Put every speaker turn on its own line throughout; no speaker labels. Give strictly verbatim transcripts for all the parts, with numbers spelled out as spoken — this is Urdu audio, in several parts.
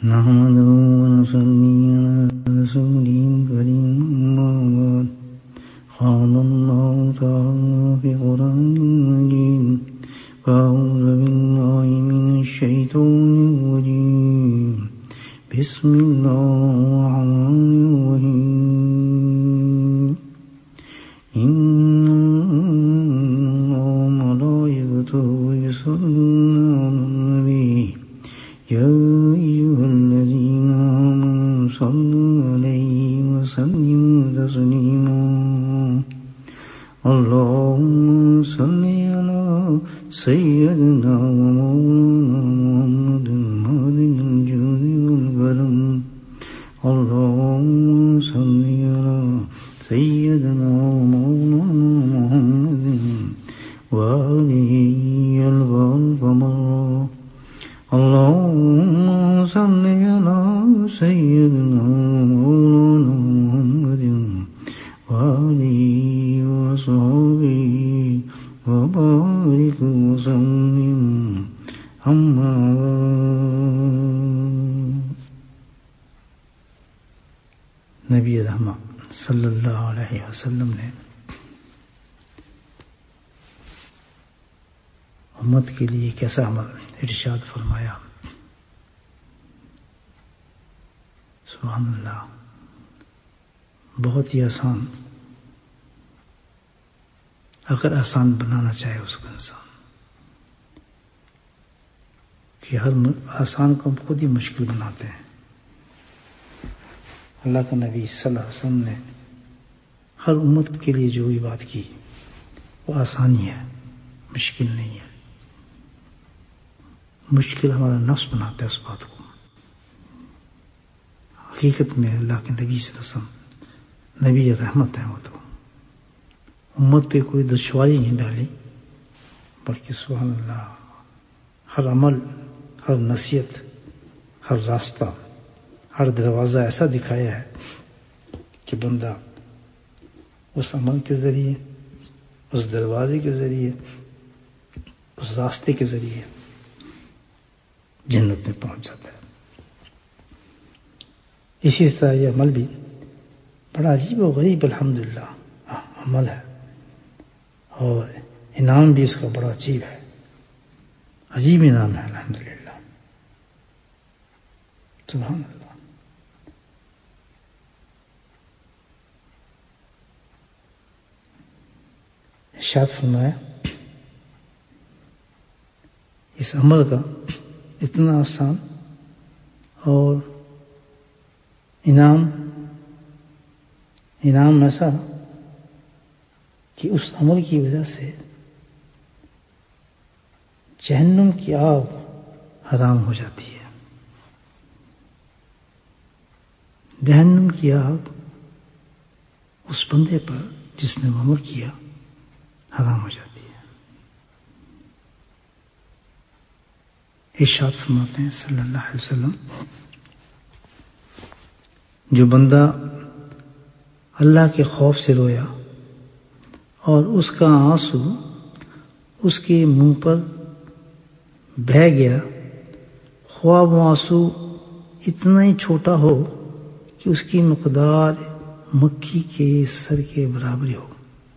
نحمده ونصلي على رسوله الكريم أما بعد قال الله تعالى في قرآن المجيد فأعوذ بالله من الشيطان الرجيم بسم الله الرحمن الرحيم إن الله وملائكته يصلون على النبي يا أيها الذين آمنوا صلوا عليه وسلموا تسليما اللهم صل على سيدنا ومولانا محمد هادي الجود والكرم اللهم صل على سيدنا ومولانا محمد وآله الكمال اللهم صل على سيدنا ومولانا محمد وآله وصحبه وبارك وسلم أما نبی رحمہ صلی اللہ علیہ وسلم نے امت کے لیے کیسا عمل ارشاد فرمایا. سبحان اللہ، بہت ہی آسان. اگر آسان بنانا چاہے اس کو انسان، کہ ہر آسان کو ہم خود ہی مشکل بناتے ہیں. اللہ کا نبی صلی اللہ علیہ وسلم نے ہر امت کے لیے جو بھی بات کی وہ آسانی ہے، مشکل نہیں ہے. مشکل ہمارا نفس بناتا ہے اس بات کو. حقیقت میں اللہ کے نبی صلی اللہ علیہ وسلم نبی رحمت ہے. وہ تو امت پہ کوئی دشواری نہیں ڈالی، بلکہ سبحان اللہ ہر عمل، ہر نصیحت، ہر راستہ، ہر دروازہ ایسا دکھایا ہے کہ بندہ اس عمل کے ذریعے، اس دروازے کے ذریعے، اس راستے کے ذریعے جنت میں پہنچ جاتا ہے. اسی طرح یہ عمل بھی بڑا عجیب و غریب الحمدللہ عمل ہے، اور انعام بھی اس کا بڑا عجیب ہے. عجیب انعام ہے الحمدللہ. سبحان اللہ. ارشاد فرمایا اس عمل کا اتنا آسان اور انعام انعام ایسا کہ اس عمل کی وجہ سے جہنم کی آگ حرام ہو جاتی ہے. جہنم کی آگ اس بندے پر جس نے عمل کیا حرام ہو جاتی ہے. ارشاد فرماتے ہیں صلی اللہ علیہ وسلم، جو بندہ اللہ کے خوف سے رویا اور اس کا آنسو اس کے منہ پر بہہ گیا، خواہ وہ آنسو اتنا ہی چھوٹا ہو کہ اس کی مقدار مکھی کے سر کے برابر ہو،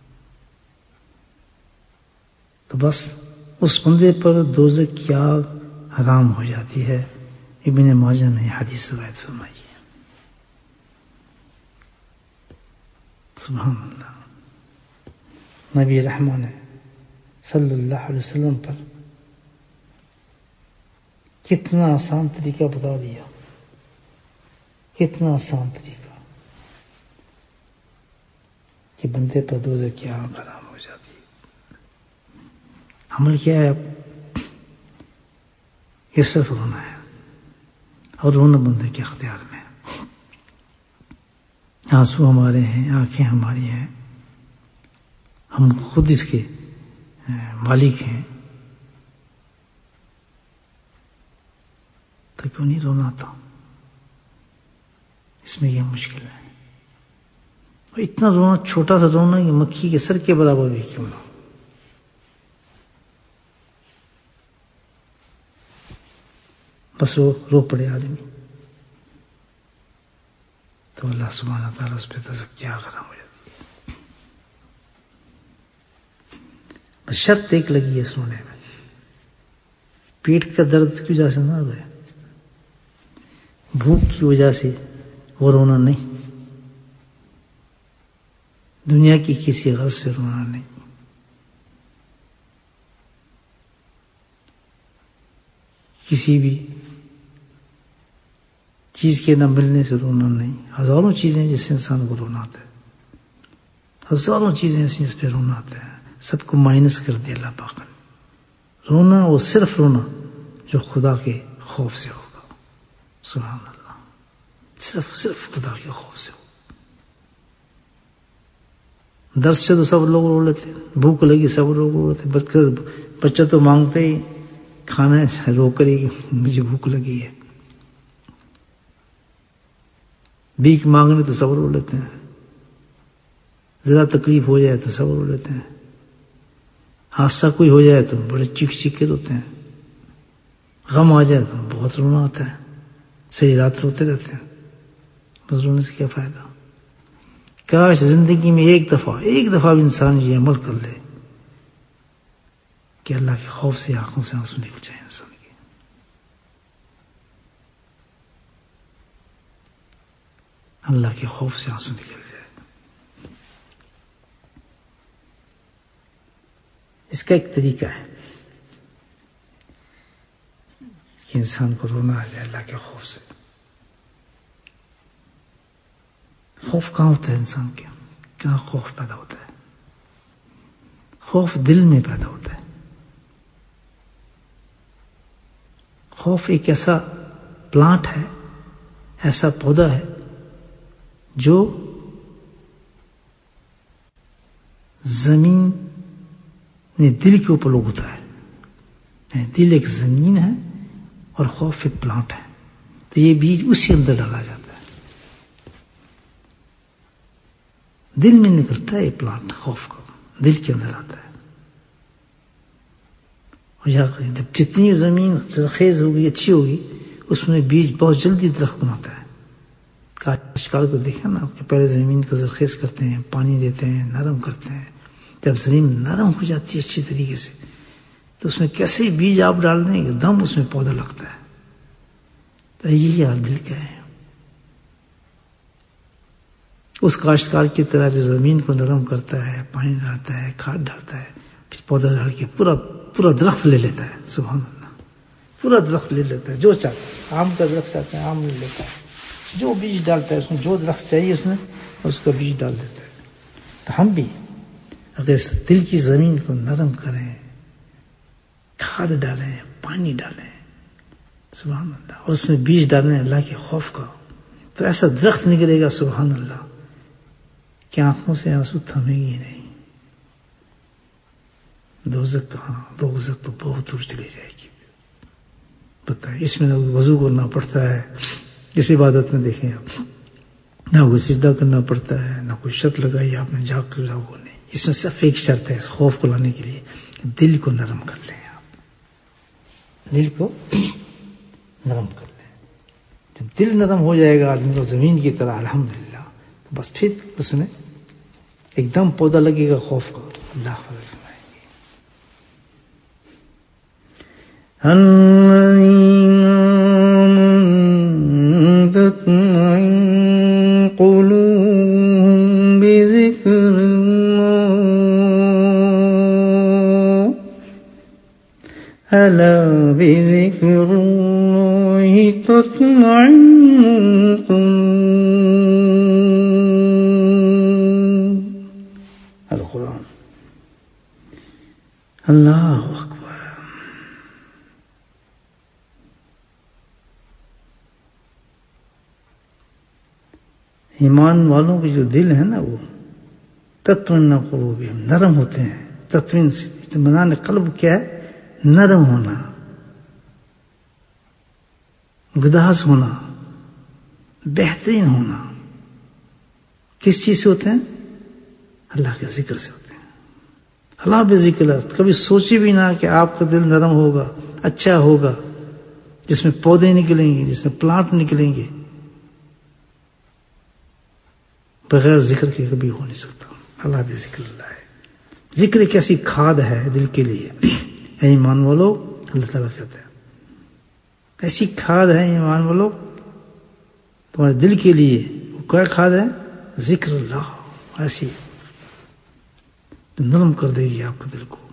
تو بس اس بندے پر دوزخ کی آگ حرام ہو جاتی ہے. ابن ماجہ نے حدیث روایت فرمائی ہے. سبحان اللہ. نبی رحمہ نے صلی اللہ علیہ وسلم پر کتنا آسان طریقہ بتا دیا، کتنا آسان طریقہ کہ بندے پر دوزخ کی آگ حرام ہو جاتی ہے. عمل کیا ہے؟ اب یہ صرف رونا ہے، اور رونا بندے کے اختیار میں ہے. آنسو ہمارے ہیں، آنکھیں ہماری ہیں، ہم خود اس کے مالک ہیں، تو کیوں نہیں رونا تھا؟ اس میں یہ مشکل ہے. اور اتنا رونا، چھوٹا سا رونا کہ مکھی کے سر کے برابر بھی کیوں نہ. بس رو رو پڑے آدمی. تو اللہ سبحانہ تعالیٰ اس پہ تزکیہ ختم ہو جاتی ہے. بس شرط ایک لگی ہے سونے میں، پیٹ کا درد کی وجہ سے نہ روئے، بھوک کی وجہ سے وہ رونا نہیں، دنیا کی کسی غرض سے رونا نہیں، کسی بھی چیز کے نہ ملنے سے رونا نہیں. ہزاروں چیزیں جس سے انسان کو رونا آتا ہے، ہزاروں چیزیں ایسی جس پہ رونا آتا ہے، سب کو مائنس کر دیا اللہ پاک نے. رونا وہ صرف رونا جو خدا کے خوف سے ہوگا. سبحان اللہ، صرف صرف خدا کے خوف سے ہوگا. درد سے تو سب لوگ رو لیتے ہیں، بھوک لگی سب لوگ رو لیتے ہیں، بچہ تو مانگتے ہی کھانا ہے، رو کر ہی مجھے بھوک لگی ہے. بھیک مانگنے تو سب رو لیتے ہیں، ذرا تکلیف ہو جائے تو سب رو لیتے ہیں، حادثہ کوئی ہو جائے تو بڑے چیخ چیخ کے روتے ہیں، غم آ جائے تو بہت رونا آتا ہے، صحیح رات روتے رہتے ہیں. بس رونے سے کیا فائدہ؟ کاش زندگی میں ایک دفعہ ایک دفعہ بھی انسان یہ عمل کر لے کہ اللہ کے خوف سے آنکھوں سے آنسو نکل جائے انسان کے. اللہ کے خوف سے آنسو نکل جائے. اس کا ایک طریقہ ہے کہ انسان کو رونا آ جائے اللہ کے خوف سے. خوف کہاں ہوتا ہے انسان کے؟ کہاں خوف پیدا ہوتا ہے؟ خوف دل میں پیدا ہوتا ہے. خوف ایک ایسا پلانٹ ہے، ایسا پودا ہے جو زمین نے دل کے اوپر لوگ ہوتا ہے. دل ایک زمین ہے اور خوف ایک پلانٹ ہے، تو یہ بیج اسی اندر ڈالا جاتا ہے. دل میں نکلتا ہے یہ پلانٹ، خوف کو دل کے اندر آتا ہے. اور جب جتنی زمین زرخیز ہوگی، اچھی ہوگی، اس میں بیج بہت جلدی درخت بناتا ہے. کاشتکار کو دیکھا نا کہ پہلے زمین کو زرخیز کرتے ہیں، پانی دیتے ہیں، نرم کرتے ہیں. جب زمین نرم ہو جاتی ہے اچھی طریقے سے تو اس میں کیسے بیج آپ ڈال دیں کہ دم اس میں پودا لگتا ہے. تو یہی حال دل کا ہے. اس کاشتکار کی طرح جو زمین کو نرم کرتا ہے، پانی ڈالتا ہے، کھاد ڈالتا ہے، پھر پودا ڈال کے پورا پورا درخت لے لیتا ہے. سبحان اللہ، پورا درخت لے لیتا ہے. جو چاہتا ہے، آم کا درخت چاہتا ہے آم لے لیتا ہے، جو بیج ڈالتا ہے اس میں جو درخت چاہیے اس نے اس کا بیج ڈال دیتا ہے. تو ہم بھی اگر اس دل کی زمین کو نرم کریں، کھاد ڈالیں، پانی ڈالیں، سبحان اللہ، اور اس میں بیج ڈالیں اللہ کے خوف کا، تو ایسا درخت نکلے گا سبحان اللہ کہ آنکھوں سے آنسو تھمیں گی نہیں. دوزخ کہاں؟ دوزخ تو بہت دور چلی جائے گی. بتائیں، اس میں نہ وضو کرنا پڑتا ہے، اس عبادت میں دیکھیں آپ، نہ کوئی سجدہ کرنا پڑتا ہے، نہ کوئی شرط لگائی آپ نے جاگ کر جاؤ کو نہیں. اس میں صرف ایک شرط ہے اس خوف کو لانے کے لیے، دل کو نرم کر لیں. آپ دل کو نرم کر لیں. جب دل نرم ہو جائے گا آدمی کو زمین کی طرح الحمدللہ، تو بس پھر اس میں ایک دم پودا لگے گا خوف کا. اللہ فضل فرمائیں گے. قلوبهم بذكر الله ألا بذكر الله تطمئن القلوب. القرآن. اللہ اکبر. ایمان والوں کے جو دل ہے نا وہ تطمئن قلوبہم، نرم ہوتے ہیں. تطمئن سے اطمینان قلب کیا ہے؟ نرم ہونا، گداز ہونا، بہترین ہونا. کس چیز سے ہوتے ہیں؟ اللہ کے ذکر سے ہوتے ہیں. اللہ بے ذکر. کبھی سوچی بھی نہ کہ آپ کا دل نرم ہوگا، اچھا ہوگا، جس میں پودے نکلیں گے، جس میں پلانٹ نکلیں گے. بغیر ذکر کے کبھی ہو نہیں سکتا. اللہ بھی ذکر اللہ ہے. ذکر ایک ایسی کھاد ہے دل کے لیے. اے ایمان والو، اللہ تعالیٰ کہتا ہے ایسی کھاد ہے ایمان والو تمہارے دل کے لیے. وہ کیا کھاد ہے؟ ذکر اللہ. ایسی تو نرم کر دے گی آپ کے دل کو.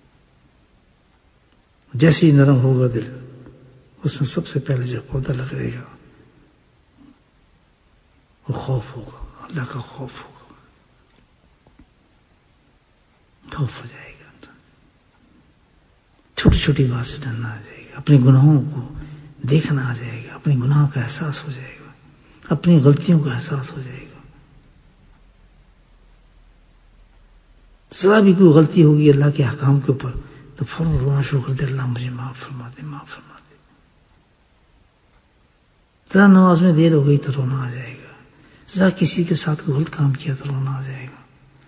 جیسے ہی نرم ہوگا دل، اس میں سب سے پہلے جو پودا لگے گا وہ خوف ہوگا، اللہ کا خوف ہوگا. خوف ہو جائے گا، چھوٹی چھوٹی بات سے ڈرنا آ جائے گا، اپنے گناہوں کو دیکھنا آ جائے گا، اپنے گناہوں کا احساس ہو جائے گا، اپنی غلطیوں کا احساس ہو جائے گا. ذرا بھی کوئی غلطی ہوگی اللہ کے احکام کے اوپر تو فوراً رونا شروع کر دے، اللہ مجھے معاف فرما دے، معاف فرما دے. ذرا نماز میں دیر ہو گئی تو رونا آ جائے گا، ذرا کسی کے ساتھ کوئی غلط کام کیا تو رونا آ جائے گا.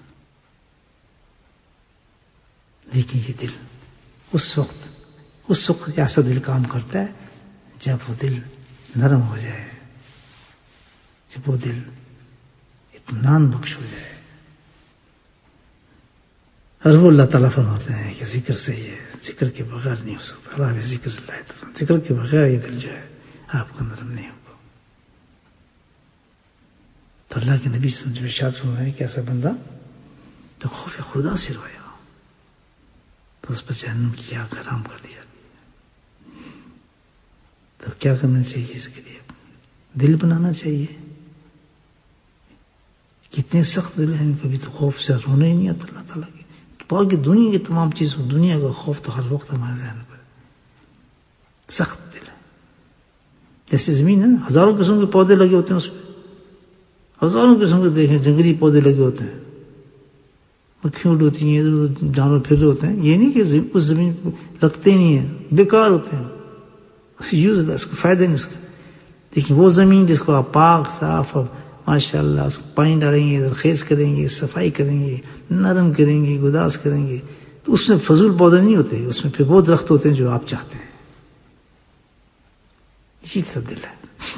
لیکن یہ دل اس وقت اس وقت ایسا دل کام کرتا ہے جب وہ دل نرم ہو جائے، جب وہ دل اطمینان بخش ہو جائے. اور وہ اللہ تعالیٰ فرماتے ہیں کہ ذکر سے یہ ذکر کے بغیر نہیں ہو سکتا. اللہ بھی ذکر اللہ، ذکر کے بغیر یہ دل جو ہے آپ کا نرم نہیں ہوگا. تو اللہ کے نبی صلی اللہ علیہ وسلم ارشاد فرمایا کہ ایسا بندہ تو خوف خدا سے رویا تو اس پر جہنم کی آگ حرام کر دی جاتی ہے. تو کیا کرنا چاہیے؟ اس کے لیے دل بنانا چاہیے. کتنے سخت دل ہیں، کبھی تو خوف سے رونا ہی نہیں آتا اللہ تعالیٰ کی. باقی دنیا کی تمام چیزوں، دنیا کا خوف تو ہر وقت ہمارے ذہن پر. سخت دل ہے. جیسے زمین ہے نا، ہزاروں قسم کے پودے لگے ہوتے ہیں اس پہ، ہزاروں قسم کے دیکھیں جنگلی پودے لگے ہوتے ہیں، مکھیاں اڑ ہوتی ہیں، ادھر ادھر جانور پھر رہے ہوتے ہیں. یہ نہیں کہ اس زمین پہ لگتے ہی نہیں ہیں، بیکار ہوتے ہیں، یوز اس کو فائدہ نہیں اس کا. لیکن وہ زمین جس کو آپ پاک صاف اور ماشاء اللہ اس کو پانی ڈالیں گے، خیز کریں گے، صفائی کریں گے، نرم کریں گے، گداز کریں گے، تو اس میں فضول پودے نہیں ہوتے، اس میں پھر وہ درخت ہوتے ہیں جو آپ چاہتے ہیں. اسی طرح دل ہے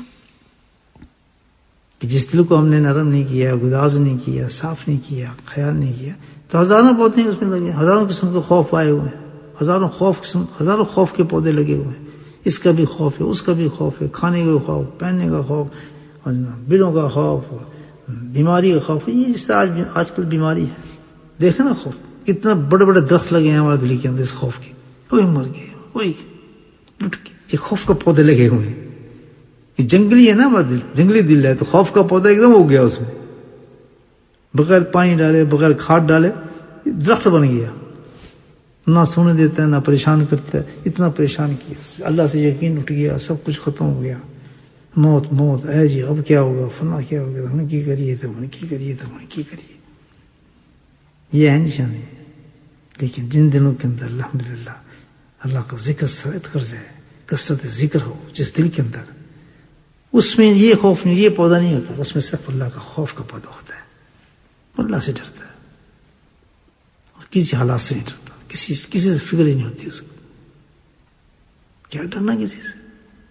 کہ جس دل کو ہم نے نرم نہیں کیا، گداز نہیں کیا، صاف نہیں کیا، خیال نہیں کیا، تو ہزاروں پودے اس میں لگے، ہزاروں قسم کے خوف آئے ہوئے ہیں، ہزاروں خوف قسم ہزاروں خوف کے پودے لگے ہوئے ہیں. اس کا بھی خوف ہے، اس کا بھی خوف ہے، کھانے کا خوف، پہننے کا خوف، بلوں کا خوف، بیماری کا خوف. یہ جس طرح آج آج کل بیماری ہے، دیکھیں نا خوف کتنا بڑے بڑے درخت لگے ہیں ہمارے دل کے اندر اس خوف کے. وہی مر گئے، وہی لٹ گئے. یہ خوف کا پودے لگے ہوئے ہیں. یہ جنگلی ہے نا ہمارا دل، جنگلی دل ہے، تو خوف کا پودا ایک دم ہو گیا اس میں، بغیر پانی ڈالے، بغیر کھاد ڈالے درخت بن گیا. نہ سونے دیتا ہے، نہ پریشان کرتا ہے. اتنا پریشان کیا، اللہ سے یقین اٹھ گیا، سب کچھ ختم ہو گیا. موت موت ہے جی، اب کیا ہوگا، فنا کیا ہوگا، ہم کی کریے تو ہم کی کریے تو ہم کی کریے. یہ ہے نشانی. لیکن جن دنوں کے اندر الحمدللہ اللہ کا ذکر سرت کر جائے، کثرت ذکر ہو جس دل کے اندر، اس میں یہ خوف نہیں، یہ پودا نہیں ہوتا، اس میں صرف اللہ کا خوف کا پودا ہوتا ہے. اللہ سے ڈرتا ہے اور کسی حالات سے نہیں ڈرتا، کسی کسی سے فکر ہی نہیں ہوتی اس کو. کیا ڈرنا کسی سے؟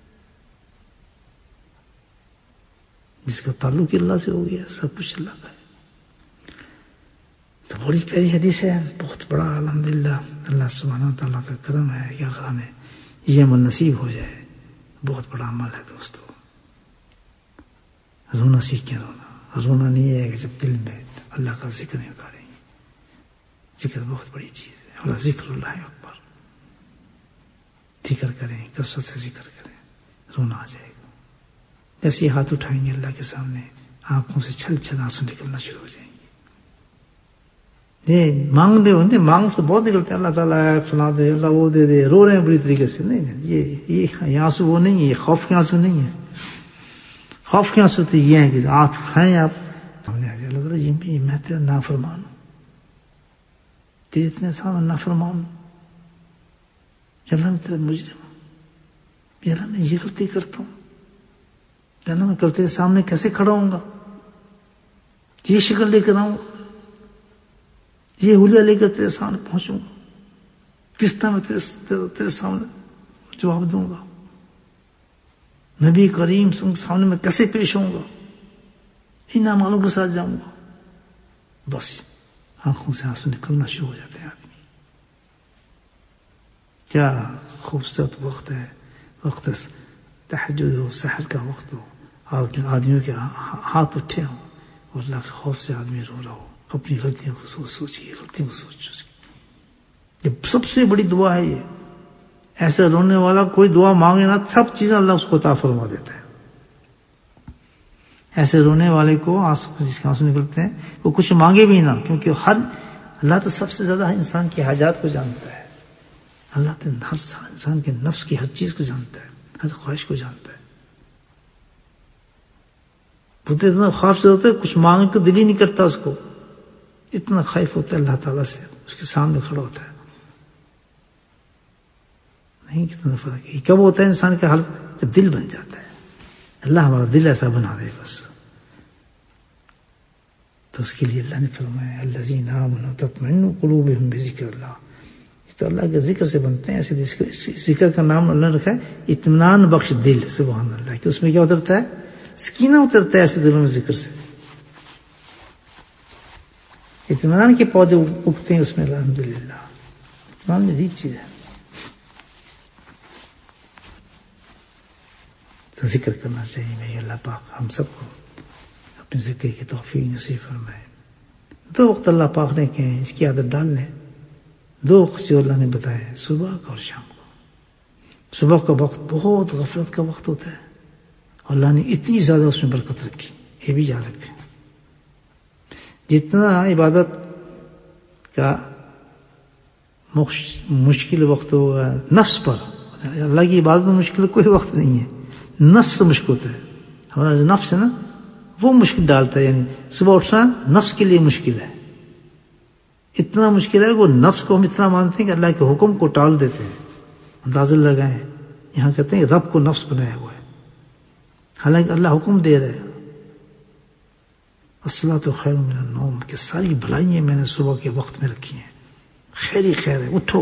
جس کا تعلق اللہ سے ہو گیا، سب کچھ اللہ کا ہے. تو بڑی پیاری حدیث ہے، بہت بڑا الحمدللہ اللہ سبحانہ تعالیٰ کا کرم ہے کہ اگر ہمیں یہ عمل نصیب ہو جائے، بہت بڑا عمل ہے دوستو. رونا سیکھیں. رونا رونا نہیں ہے کہ جب دل میں اللہ کا ذکر نہیں اتاریں گے. ذکر بہت بڑی چیز ہے. اللہ ذکر اللہ اکبر. ذکر کریں، کثرت سے ذکر کریں، رونا آ جائے گا. جیسے ہی ہاتھ اٹھائیں گے اللہ کے سامنے، آنکھوں سے چھل چھل آنسو نکلنا شروع ہو جائیں گے. یہ مانگنے ہوتے مانگ تو بہت نکلتے ہیں، اللہ تعالیٰ فلاں دے، اللہ وہ دے دے، رو رہے ہیں بری طریقے سے. نہیں، یہ یہ آنسو وہ نہیں ہے، یہ خوف کے آنسو نہیں ہے. خوف کے آنسو تو یہ ہیں کہ آنکھ اٹھائیں آپ، اللہ تعالیٰ یہ میں تیرا نافرمان ہوں، تیرے اتنے سامنے نافرمان ہوں، اللہ میں تیرا مجرم ہوں، اللہ میں یہ غلطی کرتا ہوں، اللہ میں کل تیرے سامنے کیسے کھڑا ہوں گا، یہ شکل لے کر آؤں گا، یہ حلیہ لے کر تیرے سامنے پہنچوں گا، کس طرح میں تیرے, تیرے سامنے جواب دوں گا، نبی کریم کے سامنے میں کیسے پیش ہوں گا. ان اعمالوں کے ساتھ جاؤں گا، بس آنکھوں سے آنسو نکلنا شروع ہو جاتے ہیں آدمی. کیا خوبصورت وقت ہے، وقت تہجد ہو، سحر کا وقت ہو، آدمیوں کے ہاتھ اٹھے ہوں اور اللہ کے خوف سے آدمی رو رہا ہو، اپنی غلطیوں کو سوچ سوچیے غلطیوں کو سوچ سوچیے. یہ سب سے بڑی دعا ہے. یہ ایسے رونے والا کوئی دعا مانگے نا سب چیزیں اللہ اس کو عطا فرما دیتا ہے. ایسے رونے والے کو آنسو جس کے آنسو نکلتے ہیں وہ کچھ مانگے بھی نہ، کیونکہ ہر اللہ تو سب سے زیادہ انسان کی حاجات کو جانتا ہے. اللہ تو ہر انسان کے نفس کی ہر چیز کو جانتا ہے، ہر خواہش کو جانتا ہے. بہت اتنا خوف سے ہوتا ہے کچھ مانگنے کو دل ہی نہیں کرتا، اس کو اتنا خائف ہوتا ہے اللہ تعالیٰ سے، اس کے سامنے کھڑا ہوتا ہے. نہیں کتنا فرق ہے. کب ہوتا ہے انسان کا حالت؟ جب دل بن جاتا ہے. اللہ ہمارا دل ایسا بنا دے بس. تو اس کے لیے اللہ نے فرمایا الذین آمنوا تطمئن قلوبہم بذکر اللہ. تو اللہ کے ذکر سے بنتے ہیں. ایسے ذکر کا نام اللہ نے رکھا ہے اطمینان بخش دل. سبحان اللہ. کہ اس میں کیا اترتا ہے؟ سکینہ اترتا ہے ایسے دلوں میں ذکر سے. اطمینان کے پودے اگتے ہیں اس میں. الحمدللہ اطمینان میں عجیب چیز ہے. تو ذکر کرنا چاہیے. میں اللہ پاک ہم سب کو اپنے ذکر کی توفیق نصیب فرمائے. دو وقت اللہ پاک نے کہے ہیں اس کی عادت ڈال لیں. دو وقت جو اللہ نے بتایا ہے صبح کا اور شام کو. صبح کا وقت بہت غفلت کا وقت ہوتا ہے، اللہ نے اتنی زیادہ اس میں برکت رکھی. یہ بھی یاد رکھیں جتنا عبادت کا مشکل وقت ہوگا نفس پر، اللہ کی عبادت میں مشکل کوئی وقت نہیں ہے. نفس مشکل ہوتا ہے. ہمارا جو نفس ہے نا وہ مشکل ڈالتا ہے. یعنی صبح اٹھنا نفس کے لیے مشکل ہے. اتنا مشکل ہے وہ نفس کو ہم اتنا مانتے ہیں کہ اللہ کے حکم کو ٹال دیتے ہیں. اندازہ لگائیں یہاں کہتے ہیں رب کو نفس بنایا ہوا ہے، حالانکہ اللہ حکم دے رہے ہیں الصلاۃ خیر من النوم کہ ساری بھلائیاں میں نے صبح کے وقت میں رکھی ہیں. خیر ہی خیر ہے، اٹھو.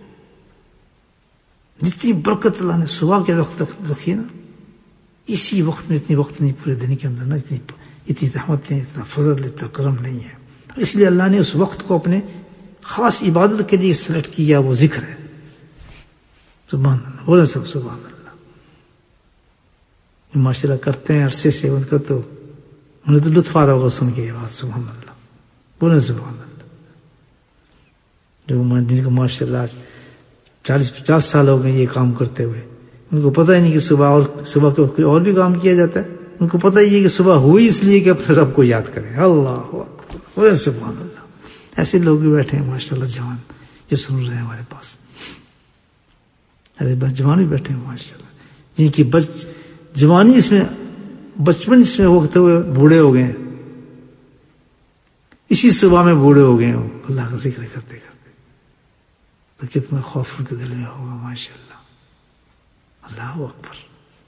جتنی برکت اللہ نے صبح کے وقت رکھی ہے نا اسی وقت میں اتنی وقت نہیں پورے دن کے اندر نا اتنی اتنی رحمت نہیں، اتنا فضل، اتنا کرم نہیں ہے. اس لیے اللہ نے اس وقت کو اپنے خاص عبادت کے لیے سلیکٹ کیا. وہ ذکر ہے. سبحان اللہ. بولے سب سبحان اللہ. ماشاء اللہ کرتے ہیں عرصے سے ان کا تو انہیں تو لطف آ رہا ہوگا سن کے یہ بات. سبحان اللہ. بولے سبحان اللہ. جو جن کو ماشاء اللہ چالیس پچاس سال ہو گئے یہ کام کرتے ہوئے، ان کو پتہ ہی نہیں کہ صبح اور صبح کے وقت اور بھی کام کیا جاتا ہے. ان کو پتہ ہی ہے کہ صبح ہوئی اس لیے کہ اپنے رب کو یاد کریں. اللہ اکبر. بولے سبحان اللہ. ایسے لوگ بھی بیٹھے ہیں ماشاء اللہ جوان جو سن رہے ہیں ہمارے پاس. ایسے جوان بھی بیٹھے ہیں ماشاء اللہ جن کی بچ جوانی اس میں بچپن اس میں ہوتے ہوئے بوڑھے ہو گئے ہیں. اسی صبح میں بوڑھے ہو گئے ہیں اللہ کا ذکر کرتے کرتے. تو کتنا خوف ان کے دل میں ہوگا ماشاء اللہ. اللہ اکبر.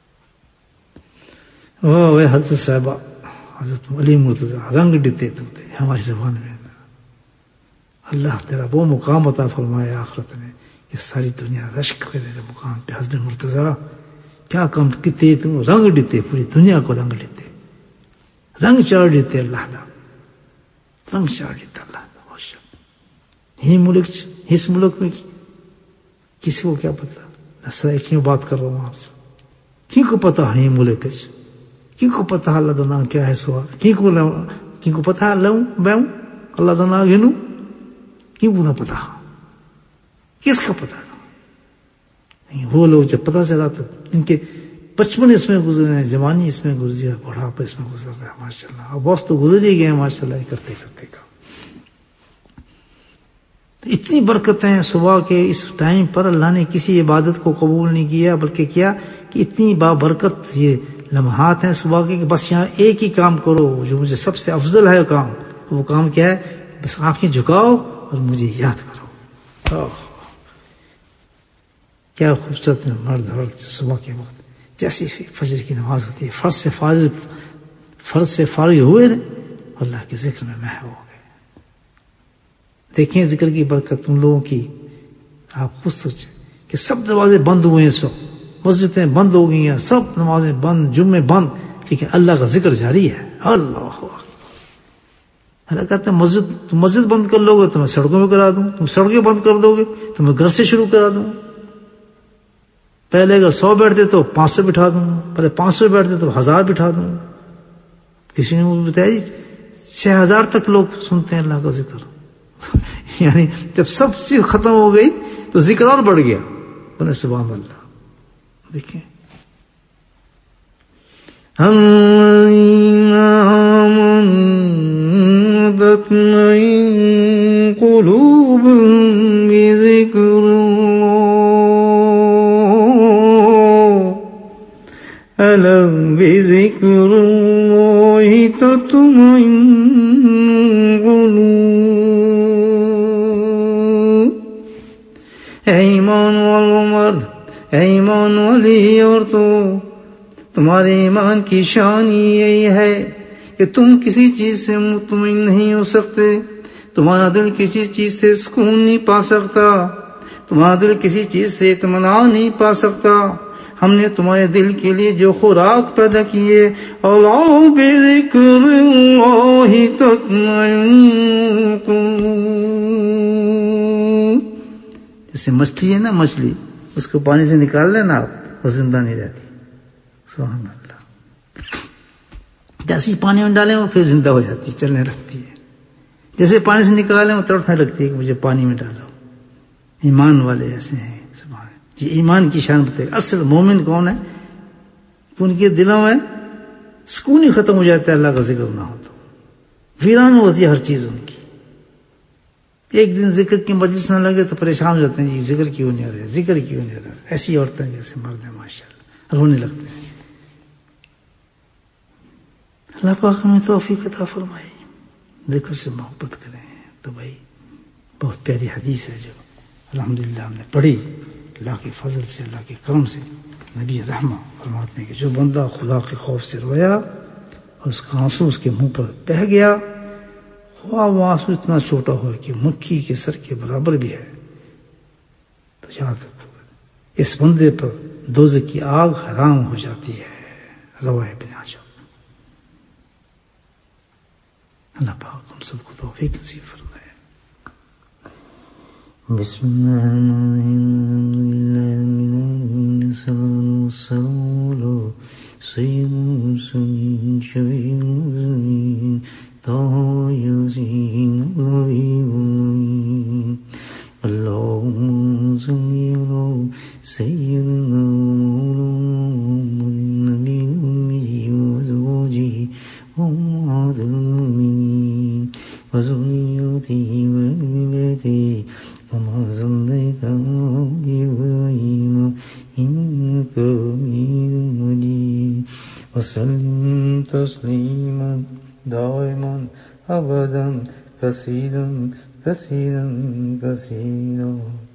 او حضرت صاحبہ حضرت علی مرتضی رنگ ڈتے تھے ہماری زبان میں. اللہ تیرا وہ مقام عطا فرمائے آخرت میں کہ ساری دنیا رشک کرے مقام پہ. حضرت مرتضی کیا کام کتے تم رنگ ڈتے، پوری دنیا کو رنگ ڈتے، رنگ چڑھ دیتے. اللہ دا رنگ چڑھ دیتا اللہ دا. ہی ملک اس ملک میں کسی کو کیا پتا. کیوں بات کر رہا ہوں آپ سے؟ کن کو پتا ہے ملک کن کو پتا اللہ دا نام کیا ہے سوا کن کو کن کو پتا لوں بیوں اللہ دا نام گنوں کیوں کو نہ پتا؟ کس کا پتا نہیں؟ وہ لوگ جب پتا چلا تو ان کے بچپن اس میں گزرے ہیں، جوانی اس میں گزری ہے، بڑھاپا اس میں گزر رہا ہے ماشاء اللہ. اب بس تو گزر ہی گئے ماشاء اللہ کرتے کرتے کا. اتنی برکتیں ہیں صبح کے اس ٹائم پر. اللہ نے کسی عبادت کو قبول نہیں کیا بلکہ کیا کہ اتنی بابرکت یہ لمحات ہیں صبح کے کہ بس یہاں ایک ہی کام کرو جو مجھے سب سے افضل ہے. کام وہ کام کیا ہے؟ بس آنکھیں جھکاؤ اور مجھے یاد کرو. کیا خوبصورت مرد عورت صبح کے وقت جیسی فجر کی نماز ہوتی ہے فرض سے فارغ فرض سے فارغ ہوئے نا اللہ کے ذکر میں محو ہو گئے. دیکھیں ذکر کی برکت ان لوگوں کی. آپ خود سوچیں کہ سب دروازے بند ہوئے ہیں اس وقت، مسجدیں بند ہو گئی ہیں، سب نمازیں بند، جمعے بند، لیکن اللہ کا ذکر جاری ہے. اللہ اللہ کہتے ہیں مسجد تم مسجد بند کر لو گے تو میں سڑکوں میں کرا دوں, تم سڑکیں بند کر دو گے تو میں گھر سے شروع کرا دوں. پہلے اگر سو بیٹھتے تو پانچ سو بٹھا دوں, پہلے پانچ سو بیٹھتے تو ہزار بٹھا دوں. کسی نے مجھے بتایا جی چھ ہزار تک لوگ سنتے ہیں اللہ کا ذکر. یعنی جب سب چیز ختم ہو گئی تو ذکر اور بڑھ گیا. بولے سبحان اللہ. دیکھیں قلوب بذکر ألا بذكر الله تطمئن القلوب. اے ایمان والو مرد, اے ایمان والی عورتوں, تمہارے ایمان کی شان یہی ہے کہ تم کسی چیز سے مطمئن نہیں ہو سکتے. تمہارا دل کسی چیز سے سکون نہیں پا سکتا, تمہارا دل کسی چیز سے اطمینان نہیں پا سکتا. ہم نے تمہارے دل کے لیے جو خوراک پیدا کیے, اللہ بذکر اللہ تطمئن القلوب. جیسے مچھلی ہے نا, مچھلی اس کو پانی سے نکال لینا آپ, وہ زندہ نہیں رہتی. سبحان اللہ. جیسے ہی پانی میں ڈالیں وہ پھر زندہ ہو جاتی ہے, چلنے لگتی ہے. جیسے پانی سے نکالیں وہ تڑپنے لگتی ہے کہ مجھے پانی میں ڈالو. ایمان والے ایسے ہیں. یہ ایمان کی شان بتائے. اصل مومن کون ہے؟ ان کے دلوں میں سکون ہی ختم ہو جاتا ہے اللہ کا ذکر نہ ہو تو. ویران ہوتی ہے ہر چیز ان کی. ایک دن ذکر کی مجلس نہ لگے تو پریشان ہو جاتے ہیں, یہ ذکر کیوں نہیں ہو رہا, ذکر کیوں نہیں ہو رہا. ایسی عورتیں جیسے مرد ہیں ماشاءاللہ رونے لگتے ہیں. اللہ پاک ہمیں توفیق عطا فرمائے, ذکر سے محبت کریں. تو بھائی بہت پیاری حدیث ہے جو الحمدللہ ہم نے پڑھی. اللہ کے فضل سے, اللہ کے کرم سے نبی رحمہ فرماتے ہیں کہ جو بندہ خدا کے خوف سے رویا اور اس کا آنسو اس کے منہ پر بہہ گیا, خواہ وہ آنسو اتنا چھوٹا ہو کہ مکھی کے سر کے برابر بھی ہے, تو یاد رکھو اس بندے پر دوزخ کی آگ حرام ہو جاتی ہے. روایت ابن عجب. اللہ پاک ہم سب کو توفیق نصیب فرمائے. بسم اللہ الرحمن الرحیم. والسلام علی سید المرسلین شفیع المذنبین طه یاسین حبیب اللہ. اللهم صل على سيدنا مولانا النبي الأمي وأزواجه وأمهات المؤمنين وذريته وأهل بيته وما صليت على إبراهيم إنك حميد مجيد وسلم تسليما دائما أبدا كثيرا كثيرا كثيرا.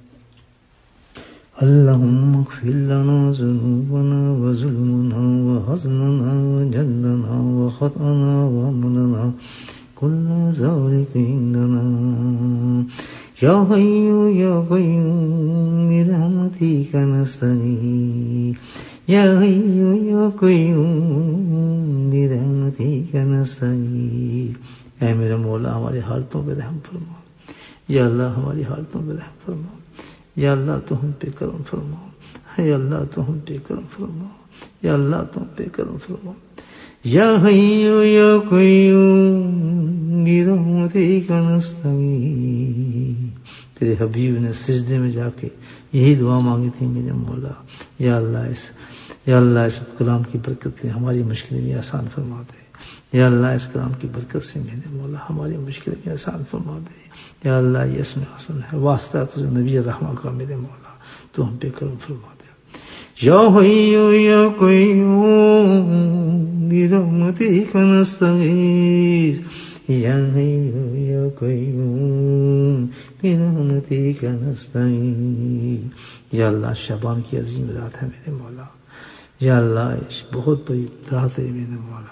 اللهم اغفر لنا ذنوبنا وظلمنا وحزننا وجلنا وخطأنا وأمرنا كل ذلك عندنا يا حي يا قيوم برحمتك نستغيث يا حي يا قيوم برحمتك نستغيث. اے میرے مولا ہماری حالتوں پہ رحم فرما. یا اللہ ہماری حالتوں پہ رحم فرما. یا اللہ تو ہم پہ کرم فرما. یا اللہ تو ہم پہ کرم فرما. یا اللہ تو ہم پہ کرم فرما. یا حی یا قیوم برحمتک نستغیث. تیرے حبیب نے سجدے میں جا کے یہی دعا مانگی تھی میرے مولا. یا اللہ اس یا اللہ اس کلام کی برکت سے ہماری مشکلیں بھی آسان فرما دے. یا اللہ اس کلام کی برکت سے میرے مولا ہماری مشکلیں بھی آسان فرما دے. یا اللہ یہ اسم حسن ہے, واسطہ تجھے نبی رحمہ کا میرے مولا, تو ہم پہ کرم فرما دے. یا حی یا قیوم برحمتک نستغیث یا حی یا قیوم برحمتک نستغیث. یا اللہ شعبان کی عظیم رات ہے میرے مولا. یا اللہ بہت بڑی رات ہے میرے مولا.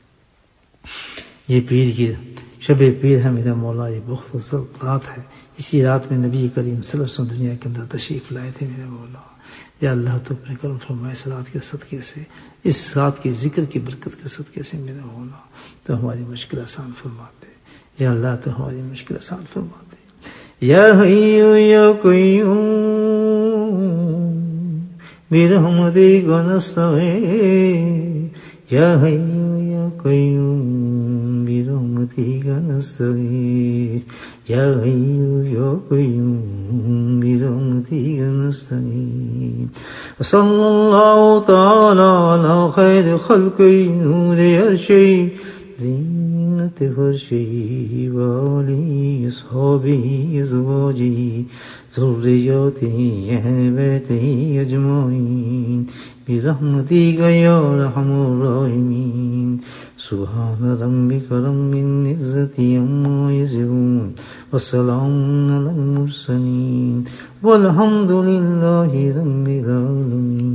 یہ پیر کی شب پیر ہے میرا مولا, یہ بہت رات ہے. اسی رات میں نبی کریم صلی اللہ علیہ وسلم دنیا کے اندر تشریف لائے تھے میرے مولا. یا اللہ تو اپنے کرم فرمائے صلوات کے صدقے سے، اس ساتھ کے ذکر کی برکت کے صدقے سے میرا ہونا تو ہماری مشکل آسان فرما دے، یا اللہ تو ہماری مشکل آسان فرما دے، یا حی یا قیوم برحمتک نستغیث، یا حی یا قیوم برحمتک نستغیث، یا حی یا قیوم برحمتک نستغیث. صلی اللہ تعالی علی خیر خلقی نور عرشی زینت فرشی والی اصحابی ازواجی ذریاتی اہل بیتی اجمعین برحمتک یا ارحم الراحمین. سبحان ربک رب العزة عما یصفون وسلام علی المرسلین والحمد للہ رب العالمین.